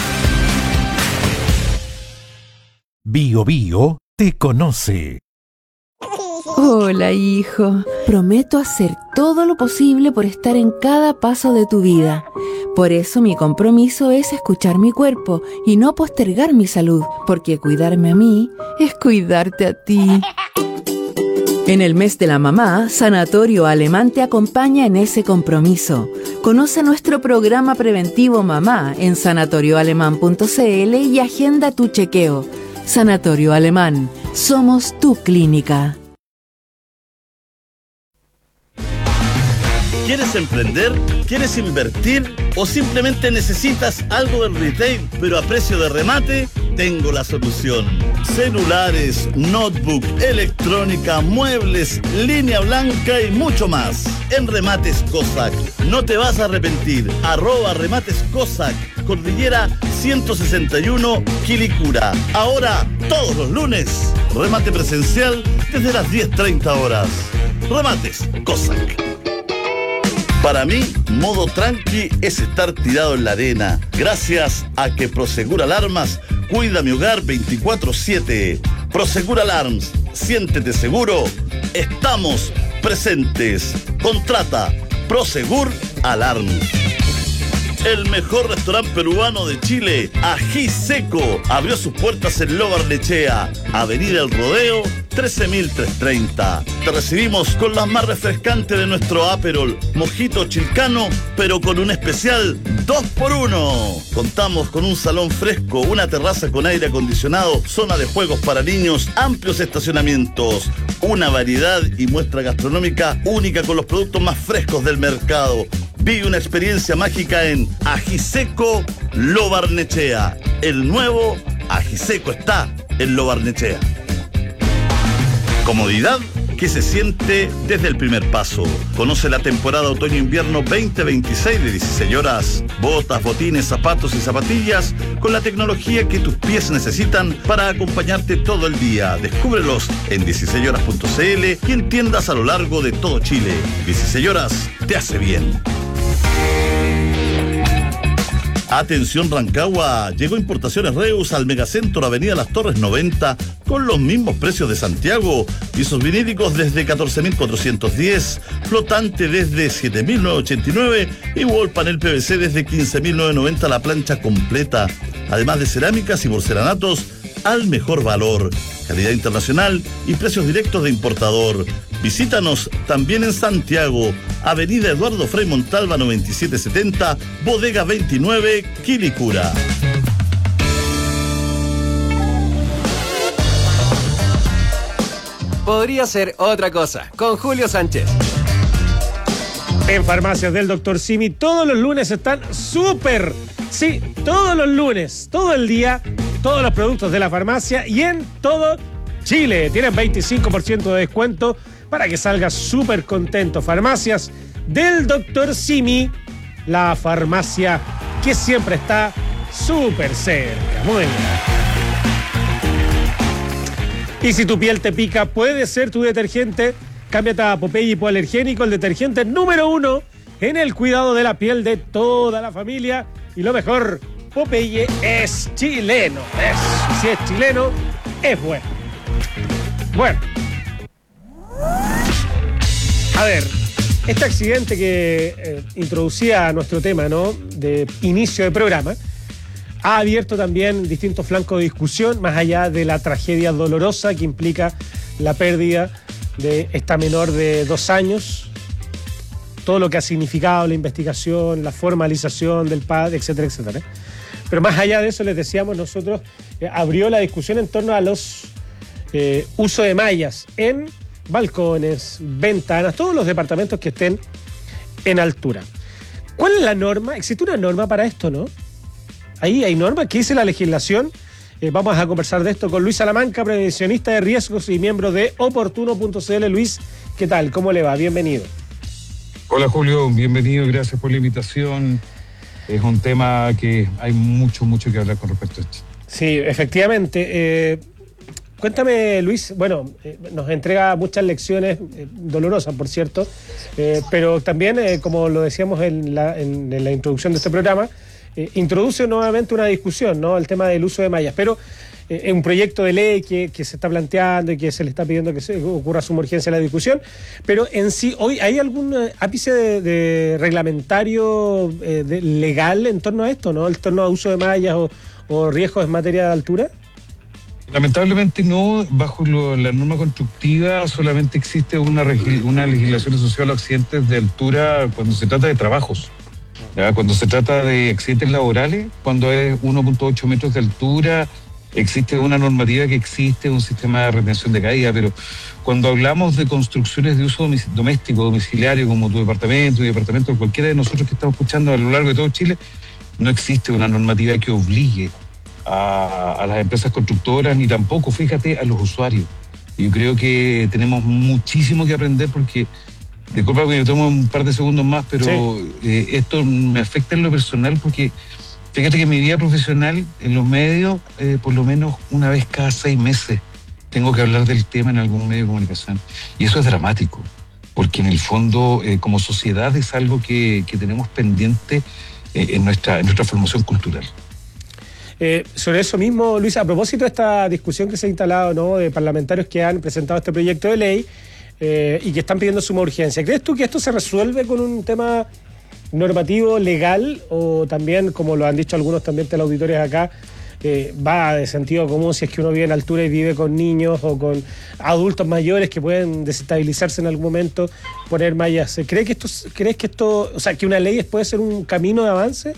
Bio Bio te conoce.
Hola, hijo. Prometo hacer todo lo posible por estar en cada paso de tu vida. Por eso mi compromiso es escuchar mi cuerpo y no postergar mi salud, porque cuidarme a mí es cuidarte a ti. En el mes de la mamá, Sanatorio Alemán te acompaña en ese compromiso. Conoce nuestro programa preventivo Mamá en sanatorio alemán punto c l y agenda tu chequeo. Sanatorio Alemán, somos tu clínica.
¿Quieres emprender? ¿Quieres invertir? ¿O simplemente necesitas algo del retail, pero a precio de remate? Tengo la solución. Celulares, notebook, electrónica, muebles, línea blanca y mucho más. En Remates Cossack. No te vas a arrepentir. Arroba Remates Cossack. Cordillera ciento sesenta y uno, Quilicura. Ahora, todos los lunes. Remate presencial desde las diez treinta horas. Remates Cossack. Para mí, modo tranqui es estar tirado en la arena, gracias a que Prosegur Alarmas cuida mi hogar veinticuatro siete. Prosegur Alarms, siéntete seguro, estamos presentes. Contrata Prosegur Alarms. El mejor restaurante peruano de Chile, Ají Seco, abrió sus puertas en Lo Barnechea, Avenida El Rodeo, trece mil trescientos treinta. Te recibimos con las más refrescantes de nuestro Aperol, Mojito Chilcano, pero con un especial dos por uno. Contamos con un salón fresco, una terraza con aire acondicionado, zona de juegos para niños, amplios estacionamientos, una variedad y muestra gastronómica única con los productos más frescos del mercado. Vive una experiencia mágica en Ají Seco Lo Barnechea. El nuevo Ají Seco está en Lo Barnechea. Comodidad que se siente desde el primer paso. Conoce la temporada otoño-invierno veinte veintiséis de dieciséis horas. Botas, botines, zapatos y zapatillas con la tecnología que tus pies necesitan para acompañarte todo el día. Descúbrelos en dieciséis horas punto c l y en tiendas a lo largo de todo Chile. dieciséis horas te hace bien. Atención Rancagua, llegó Importaciones Reus al Megacentro Avenida Las Torres noventa con los mismos precios de Santiago. Pisos vinílicos desde catorce mil cuatrocientos diez, flotante desde siete mil novecientos ochenta y nueve y wall panel P V C desde quince mil novecientos noventa la plancha completa. Además de cerámicas y porcelanatos al mejor valor, calidad internacional y precios directos de importador. Visítanos también en Santiago, Avenida Eduardo Frei Montalva noventa y siete setenta, Bodega veintinueve, Quilicura.
Podría ser otra cosa, con Julio Sánchez.
En Farmacias del doctor Simi, todos los lunes están súper. Sí, todos los lunes, todo el día, todos los productos de la farmacia y en todo Chile. Tienen veinticinco por ciento de descuento para que salgas súper contento. Farmacias del doctor Simi, la farmacia que siempre está súper cerca. Muy bien. Y si tu piel te pica, puede ser tu detergente. Cámbiate a Popeye hipoalergénico, el detergente número uno en el cuidado de la piel de toda la familia. Y lo mejor, Popeye es chileno. Es, si es chileno, es bueno. Bueno. A ver, este accidente que eh, introducía nuestro tema, ¿no?, de inicio de programa, ha abierto también distintos flancos de discusión, más allá de la tragedia dolorosa que implica la pérdida de esta menor de dos años, todo lo que ha significado la investigación, la formalización del padre, etcétera, etcétera. Pero más allá de eso, les decíamos nosotros, eh, abrió la discusión en torno a los eh, usos de mallas en balcones, ventanas, todos los departamentos que estén en altura. ¿Cuál es la norma? ¿Existe una norma para esto, no? Ahí hay normas. ¿Qué dice la legislación? Eh, vamos a conversar de esto con Luis Salamanca, prevencionista de riesgos y miembro de oportuno punto c l. Luis, ¿qué tal? ¿Cómo le va? Bienvenido.
Hola Julio, bienvenido, gracias por la invitación. Es un tema que hay mucho, mucho que hablar con respecto a esto.
Sí, efectivamente. Eh, cuéntame, Luis, bueno, eh, nos entrega muchas lecciones, eh, dolorosas, por cierto, eh, pero también, eh, como lo decíamos en la, en, en la introducción de este programa, Eh, introduce nuevamente una discusión, ¿no?, el tema del uso de mallas, pero eh, es un proyecto de ley que, que se está planteando y que se le está pidiendo que se ocurra suma urgencia la discusión, pero en sí, hoy ¿hay algún ápice de, de reglamentario eh, de, legal en torno a esto, ¿no?, en torno a uso de mallas o, o riesgos en materia de altura?
Lamentablemente no, bajo lo, la norma constructiva solamente existe una, una legislación asociada a los accidentes de altura cuando se trata de trabajos. ¿Ya? Cuando se trata de accidentes laborales, cuando es uno punto ocho metros de altura, existe una normativa que existe, un sistema de retención de caída, pero cuando hablamos de construcciones de uso doméstico, domiciliario, como tu departamento y departamento de cualquiera de nosotros que estamos escuchando a lo largo de todo Chile, no existe una normativa que obligue a, a las empresas constructoras, ni tampoco, fíjate, a los usuarios. Yo creo que tenemos muchísimo que aprender porque... Disculpa que me tomo un par de segundos más, pero sí. eh, esto me afecta en lo personal porque fíjate que en mi vida profesional, en los medios, eh, por lo menos una vez cada seis meses tengo que hablar del tema en algún medio de comunicación. Y eso es dramático, porque en el fondo, eh, como sociedad, es algo que, que tenemos pendiente eh, en, nuestra, en nuestra formación cultural.
Eh, sobre eso mismo, Luis, a propósito de esta discusión que se ha instalado, ¿no?, de parlamentarios que han presentado este proyecto de ley, Eh, y que están pidiendo suma urgencia. ¿Crees tú que esto se resuelve con un tema normativo, legal, o también, como lo han dicho algunos también teleauditores acá, eh, va de sentido común si es que uno vive en altura y vive con niños o con adultos mayores que pueden desestabilizarse en algún momento, poner mallas? ¿Crees que esto, crees que esto, o sea, que una ley puede ser un camino de avance?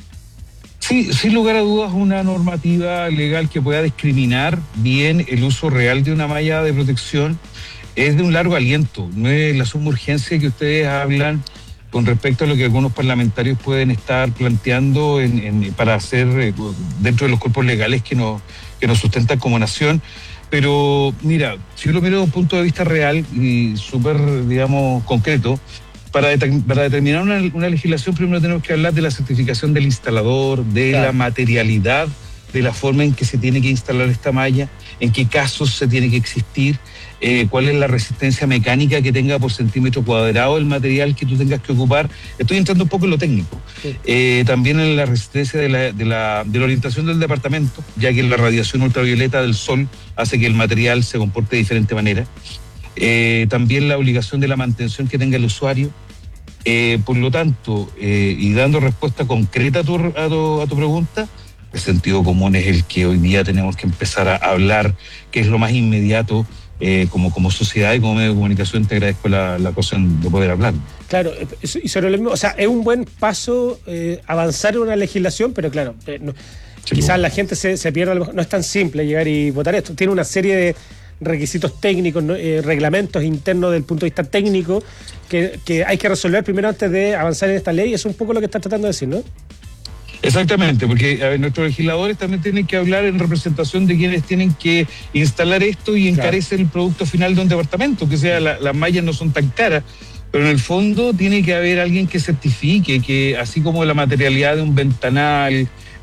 Sí, sin lugar a dudas, una normativa legal que pueda discriminar bien el uso real de una malla de protección es de un largo aliento. No es la suma urgencia que ustedes hablan con respecto a lo que algunos parlamentarios pueden estar planteando en, en, para hacer eh, dentro de los cuerpos legales que nos, que nos sustentan como nación. Pero mira, si yo lo miro desde un punto de vista real y súper, digamos, concreto, para, det- para determinar una, una legislación primero tenemos que hablar de la certificación del instalador, de claro. la materialidad, de la forma en que se tiene que instalar esta malla, en qué casos se tiene que existir, eh, cuál es la resistencia mecánica que tenga por centímetro cuadrado el material que tú tengas que ocupar. Estoy entrando un poco en lo técnico. Sí. Eh, también en la resistencia de la, de, la, de la orientación del departamento, ya que la radiación ultravioleta del sol hace que el material se comporte de diferente manera. Eh, también la obligación de la mantención que tenga el usuario. Eh, por lo tanto, eh, y dando respuesta concreta a tu, a tu, a tu pregunta, el sentido común es el que hoy día tenemos que empezar a hablar, que es lo más inmediato eh, como, como sociedad y como medio de comunicación. Te agradezco la, la cosa de poder hablar.
Claro, y sobre lo mismo, o sea, es un buen paso eh, avanzar en una legislación, pero claro, eh, no, sí, quizás bueno. la gente se, se pierda, no es tan simple llegar y votar esto. Tiene una serie de requisitos técnicos, ¿no? eh, reglamentos internos del punto de vista técnico que, que hay que resolver primero antes de avanzar en esta ley. Eso es un poco lo que estás tratando de decir, ¿no?
Exactamente, porque a ver, nuestros legisladores también tienen que hablar en representación de quienes tienen que instalar esto y encarece claro. el producto final de un departamento, que sea la, las mallas no son tan caras, pero en el fondo tiene que haber alguien que certifique que así como la materialidad de un ventanal,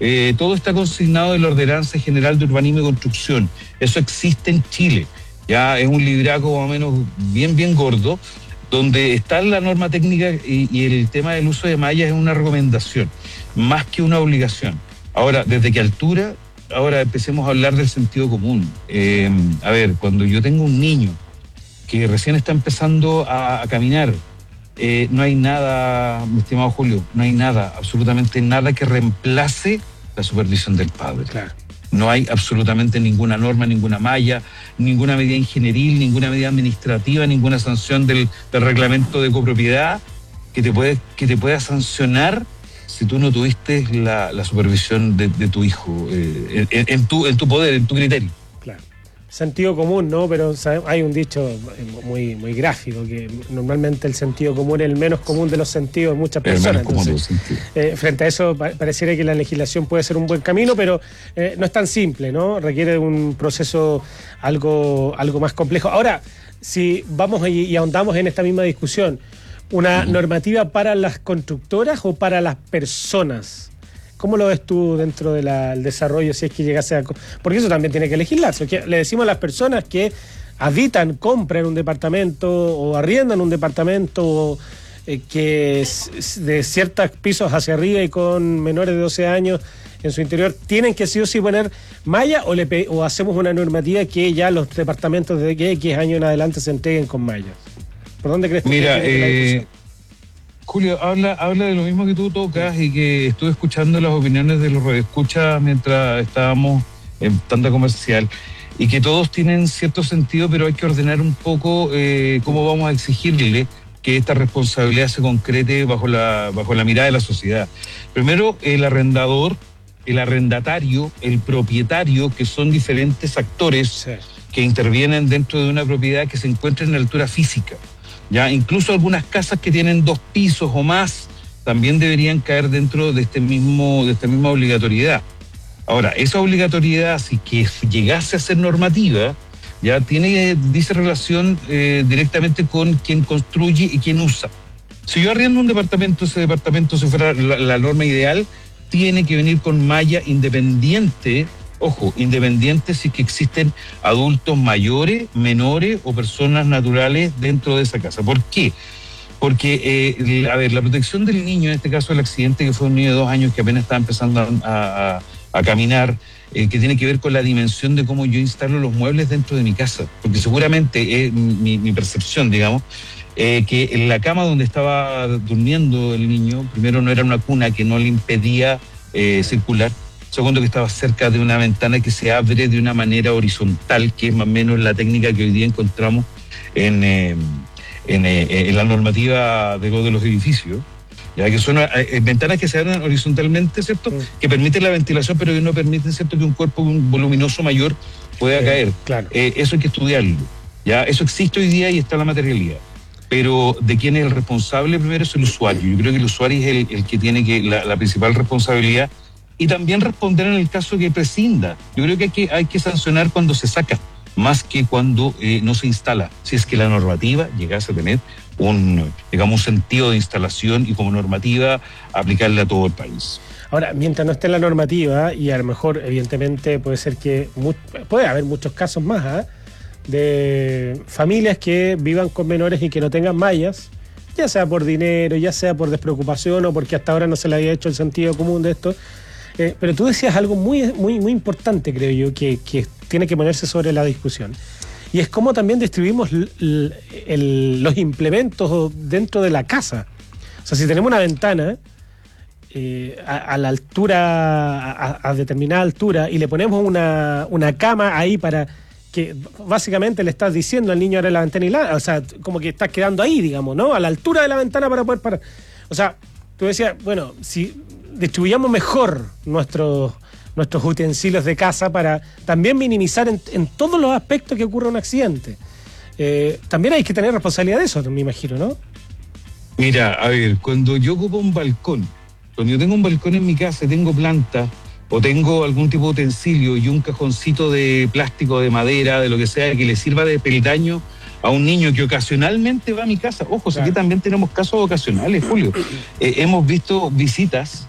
Eh, todo está consignado en la Ordenanza General de Urbanismo y Construcción. Eso existe en Chile. Ya es un libraco más o menos bien, bien gordo, donde está la norma técnica y, y el tema del uso de mallas es una recomendación, más que una obligación. Ahora, ¿desde qué altura? Ahora empecemos a hablar del sentido común. Eh, a ver, cuando yo tengo un niño que recién está empezando a, a caminar, eh, no hay nada, mi estimado Julio, no hay nada, absolutamente nada que reemplace la supervisión del padre.
Claro.
No hay absolutamente ninguna norma, ninguna malla, ninguna medida ingenieril, ninguna medida administrativa, ninguna sanción del, del reglamento de copropiedad que te puede, que te pueda sancionar si tú no tuviste la, la supervisión de, de tu hijo eh, en, en, tu, en tu poder, en tu criterio.
Claro. Sentido común, ¿no? Pero ¿sabes? Hay un dicho muy, muy gráfico, que normalmente el sentido común es el menos común de los sentidos de muchas personas. Entonces, eh, frente a eso, pa- pareciera que la legislación puede ser un buen camino, pero eh, no es tan simple, ¿no? Requiere un proceso algo, algo más complejo. Ahora, si vamos y, y ahondamos en esta misma discusión, ¿una uh-huh. normativa para las constructoras o para las personas? ¿Cómo lo ves tú dentro del de desarrollo si es que llegase a...? Porque eso también tiene que legislarse. Le decimos a las personas que habitan, compran un departamento o arriendan un departamento o, eh, que es de ciertos pisos hacia arriba y con menores de doce años en su interior, ¿tienen que sí o sí poner malla o, le pe- o hacemos una normativa que ya los departamentos de X años en adelante se entreguen con mallas? ¿Por dónde crees tú
Mira,
que la
eh... Julio, habla, habla de lo mismo que tú tocas y que estuve escuchando las opiniones de los radioescuchas mientras estábamos en tanda comercial y que todos tienen cierto sentido, pero hay que ordenar un poco eh, cómo vamos a exigirle que esta responsabilidad se concrete bajo la, bajo la mirada de la sociedad. Primero, el arrendador, el arrendatario, el propietario, que son diferentes actores sí. que intervienen dentro de una propiedad que se encuentra en altura física. Ya, incluso algunas casas que tienen dos pisos o más también deberían caer dentro de este mismo, de esta misma obligatoriedad. Ahora, esa obligatoriedad, si que llegase a ser normativa, ya tiene, dice relación eh, directamente con quien construye y quien usa. Si yo arriendo un departamento, ese departamento, si fuera la, la norma ideal, tiene que venir con malla independiente. Ojo, independiente si que existen adultos mayores, menores o personas naturales dentro de esa casa. ¿Por qué? Porque, eh, a ver, la protección del niño, en este caso el accidente, que fue un niño de dos años que apenas estaba empezando a, a, a caminar, eh, que tiene que ver con la dimensión de cómo yo instalo los muebles dentro de mi casa. Porque seguramente es mi, mi percepción, digamos, eh, que en la cama donde estaba durmiendo el niño, primero no era una cuna que no le impedía eh, circular. Segundo, que estaba cerca de una ventana que se abre de una manera horizontal, que es más o menos la técnica que hoy día encontramos en, eh, en, eh, en la normativa de, de los edificios, ya que son eh, ventanas que se abren horizontalmente, ¿cierto? Sí. Que permiten la ventilación, pero que no permiten, ¿cierto?, que un cuerpo voluminoso mayor pueda sí, caer.
Claro.
Eh, eso hay que estudiarlo. Ya, eso existe hoy día y está en la materialidad. Pero de quién es el responsable, primero es el usuario. Yo creo que el usuario es el, el que tiene que la, la principal responsabilidad. Y también responder en el caso que prescinda. Yo creo que hay que, hay que sancionar cuando se saca, más que cuando eh, no se instala. Si es que la normativa llegase a tener un, digamos, un sentido de instalación y como normativa aplicarla a todo el país.
Ahora, mientras no esté en la normativa, y a lo mejor evidentemente puede ser que, puede haber muchos casos más, ¿eh? de familias que vivan con menores y que no tengan mallas, ya sea por dinero, ya sea por despreocupación o porque hasta ahora no se le había hecho el sentido común de esto. Eh, pero tú decías algo muy, muy, muy importante, creo yo, que, que tiene que ponerse sobre la discusión. Y es cómo también distribuimos l- l- el, los implementos dentro de la casa. O sea, si tenemos una ventana eh, a, a la altura, a, a determinada altura, y le ponemos una, una cama ahí para que básicamente le estás diciendo al niño abre la ventana y la... O sea, como que estás quedando ahí, digamos, ¿no? A la altura de la ventana para poder parar. O sea, tú decías, bueno, si... distribuyamos mejor nuestros, nuestros utensilios de casa para también minimizar en, en todos los aspectos que ocurra un accidente. Eh, también hay que tener responsabilidad de eso, me imagino, ¿no?
Mira, a ver, cuando yo ocupo un balcón, cuando yo tengo un balcón en mi casa, tengo planta o tengo algún tipo de utensilio y un cajoncito de plástico, de madera, de lo que sea, que le sirva de peldaño a un niño que ocasionalmente va a mi casa. Ojo, claro. Aquí también tenemos casos ocasionales, Julio. Eh, hemos visto visitas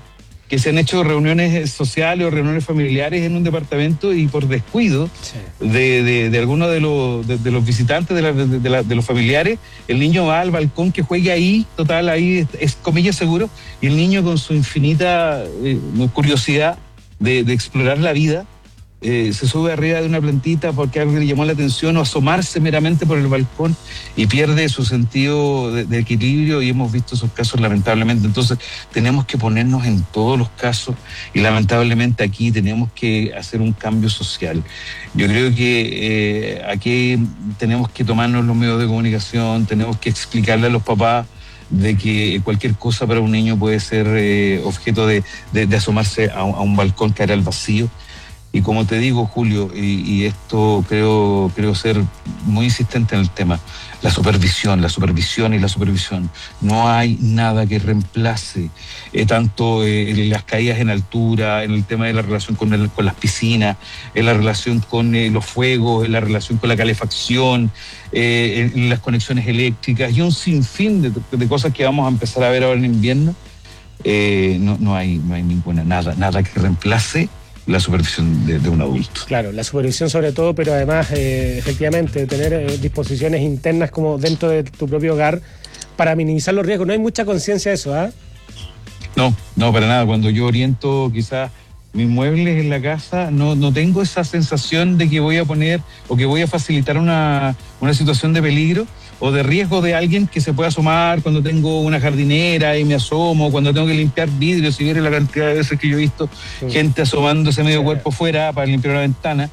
que se han hecho reuniones sociales o reuniones familiares en un departamento y por descuido sí. de, de, de algunos de los, de, de los visitantes, de, la, de, de, la, de los familiares, el niño va al balcón que juegue ahí, total, ahí es, es comillas seguro, y el niño con su infinita eh, curiosidad de, de explorar la vida, Eh, se sube arriba de una plantita porque algo le llamó la atención o asomarse meramente por el balcón y pierde su sentido de, de equilibrio, y hemos visto esos casos lamentablemente. Entonces tenemos que ponernos en todos los casos y lamentablemente aquí tenemos que hacer un cambio social. Yo creo que eh, aquí tenemos que tomarnos los medios de comunicación, tenemos que explicarle a los papás de que cualquier cosa para un niño puede ser eh, objeto de, de, de asomarse a, a un balcón, caer al vacío. Y como te digo, Julio, y, y esto creo, creo ser muy insistente en el tema, la supervisión, la supervisión y la supervisión. No hay nada que reemplace eh, tanto eh, las caídas en altura, en el tema de la relación con, el, con las piscinas, en la relación con eh, los fuegos, en la relación con la calefacción, eh, en, en las conexiones eléctricas y un sinfín de, de cosas que vamos a empezar a ver ahora en invierno. Eh, no, no hay, no hay ninguna, nada, nada que reemplace la supervisión de, de un adulto.
Claro, la supervisión sobre todo, pero además, eh, efectivamente, tener eh, disposiciones internas como dentro de tu propio hogar para minimizar los riesgos. No hay mucha conciencia de eso, ¿ah? ¿eh?
No, no, para nada. Cuando yo oriento quizás mis muebles en la casa, no, no tengo esa sensación de que voy a poner o que voy a facilitar una, una situación de peligro o de riesgo de alguien que se pueda asomar cuando tengo una jardinera y me asomo, cuando tengo que limpiar vidrios, y viene la cantidad de veces que yo he visto sí. gente asomándose medio cuerpo fuera para limpiar una ventana.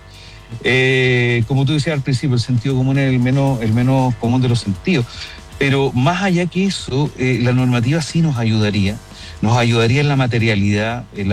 Eh, como tú decías al principio, el sentido común es el menos, el menos común de los sentidos. Pero más allá que eso, eh, la normativa sí nos ayudaría, nos ayudaría en la materialidad, en la